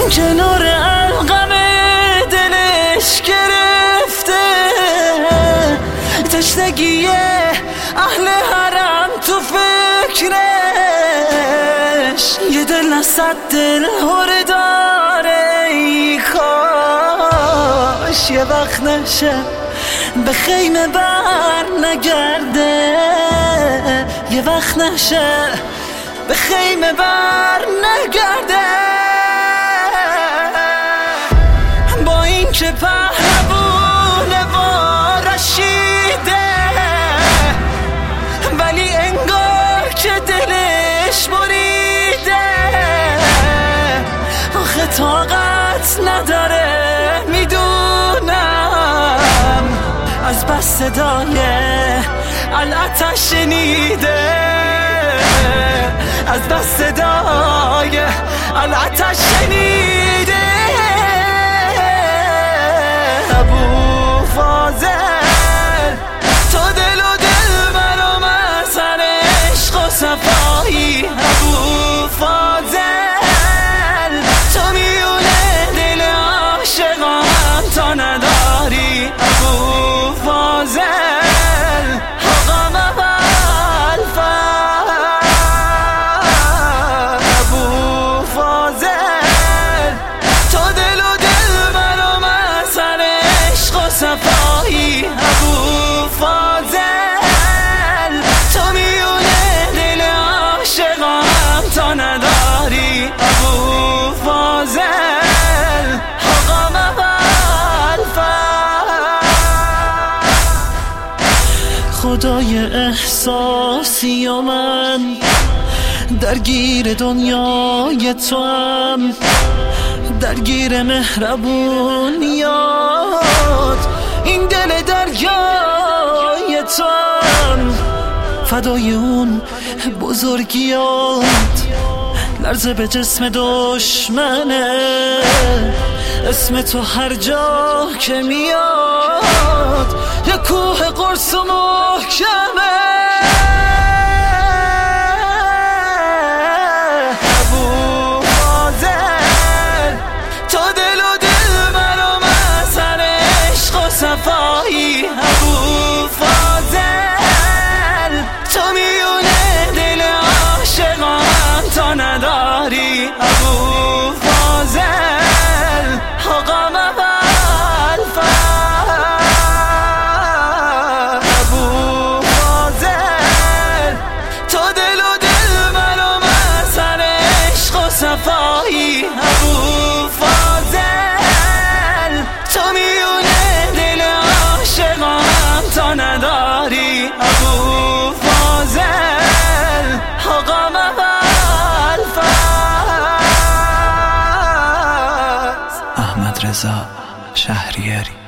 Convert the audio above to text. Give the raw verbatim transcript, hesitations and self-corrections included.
کنار القم دلش گرفته، تشنگی اهل حرم تو فکرش، یه دل نصد دل هره داره. ای کاش یه وقت نشه به خیمه بر نگرده، یه وقت نشه به خیمه بر نگرده. با این که پهلوونه و رشیده، ولی انگار که دلش بریده. آخه طاقت نداره میدونم، از بس صدای العتش شنیده، از بس صدای العتش شنیده. ابو فاضل تو دل و دل منو مثل عشق و صفایی. ابو فاضل تو میونه دل عاشقان تا نداری. ابو فاضل حقام اول فر، ابو فاضل تو دل و دل منو مثل عشق و صفایی. ابو فاضل تو میونه دل عاشقان تا نداری. ابو فاضل حقام اول فر. خدای احساسی و من درگیر دنیای تو هم، درگیر مهربونیات این دل دریای تو هم، فدای اون بزرگیات لرزه به جسم دشمنه. اسم تو هر جا که میاد یه کوه قرص و محکمه. ابو فاضل تو دل و دل منو مثل عشق و صفایی. ابو فاضل تو میونه دل عاشقان تا نداری. ابو فاضل حقام اول فر، ابو فاضل تو دل و دل منو مثل عشق و صفایی. ابو فاضل تو میونه دل عاشقان تا نداری. ابو فاضل حقام اول فر. احمد رضا شهریاری.